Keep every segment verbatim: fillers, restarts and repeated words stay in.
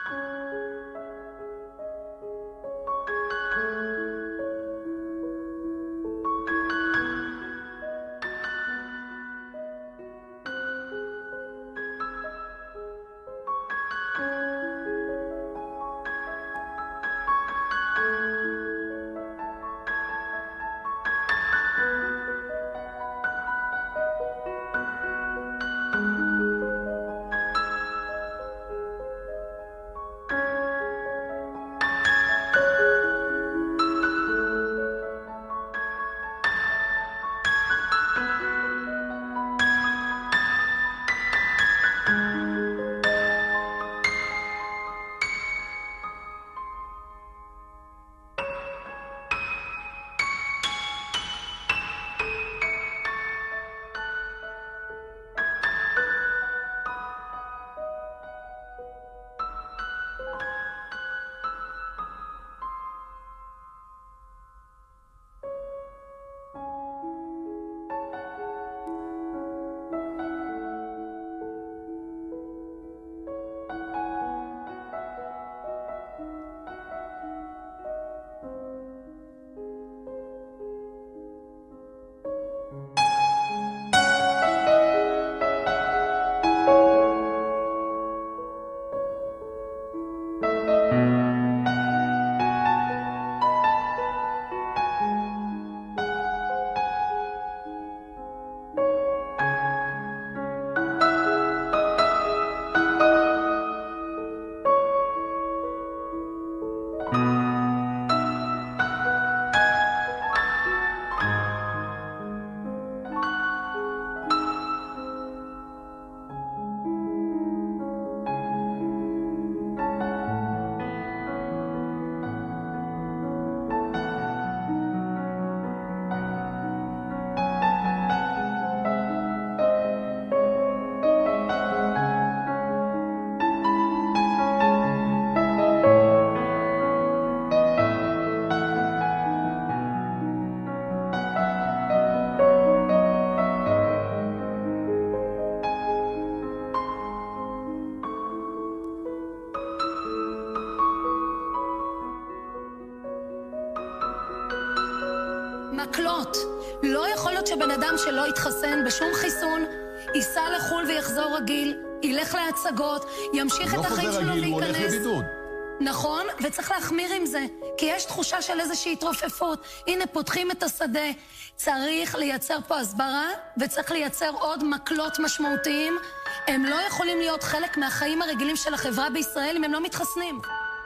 מקלות. לא יכול להיות שבן אדם שלא יתחסן בשום חיסון, ייסע לחול ויחזור רגיל, ילך להצגות, ימשיך את החיים שלו להיכנס. הוא לא חוזר רגיל, הוא הולך לבידוד. נכון, וצריך להחמיר עם זה, כי יש תחושה של איזושהי התרופפות. הנה, פותחים את השדה. צריך לייצר פה הסברה, וצריך לייצר עוד מקלות משמעותיים. הם לא יכולים להיות חלק מהחיים הרגילים של החברה בישראל אם הם לא מתחסנים.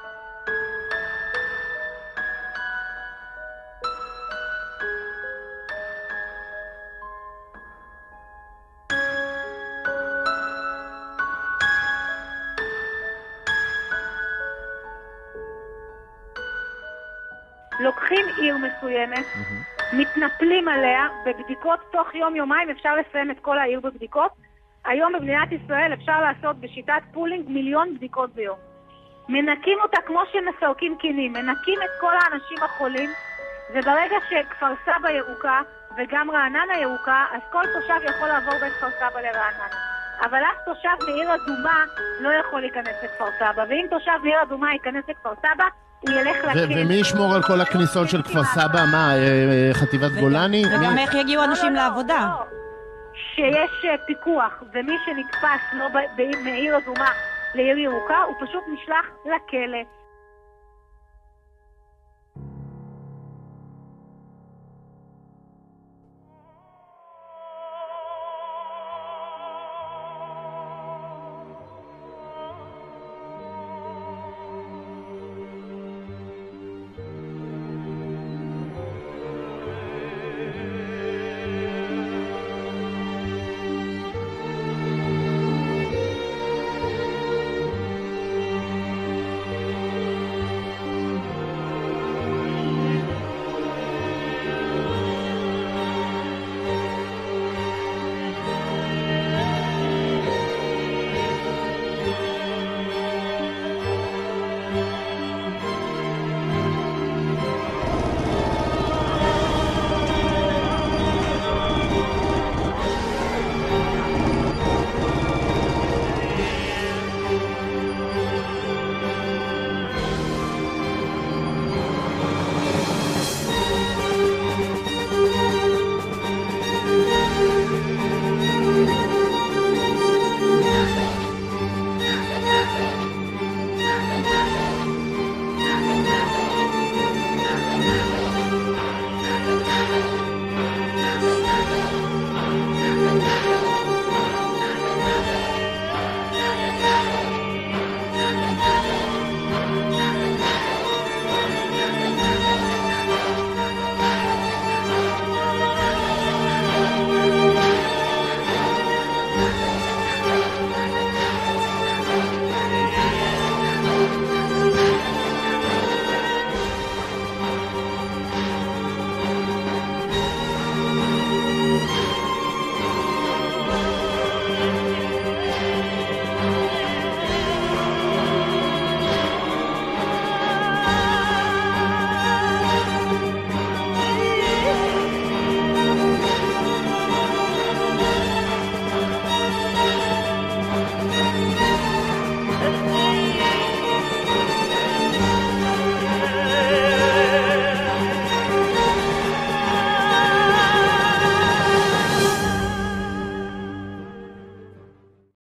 לוקחים עיר מסוימת, mm-hmm. מתנפלים עליה, בבדיקות תוך יום-יומיים אפשר לסיים את כל העיר בבדיקות. היום במדינת ישראל אפשר לעשות בשיטת פולינג מיליון בדיקות ביום. מנקים אותה כמו שמסרקים קינים, מנקים את כל האנשים החולים, וברגע שכפר סבא ירוקה וגם רעננה ירוקה, אז כל תושב יכול לעבור בין כפר סבא לרעננה. אבל אז תושב מעיר אדומה לא יכול להיכנס לכפר סבא, ואם תושב מעיר אדומה ייכנס לכפר סבא, הוא ילך לכן. ומי ישמור על כל הכניסות של כפר סבא? מה, חטיבת גולני? וגם איך יגיעו אנשים לעבודה? שיש פיקוח, ומי שנתפס לא מעיר אדומה לעיר ירוקה, הוא פשוט נשלח לכלא.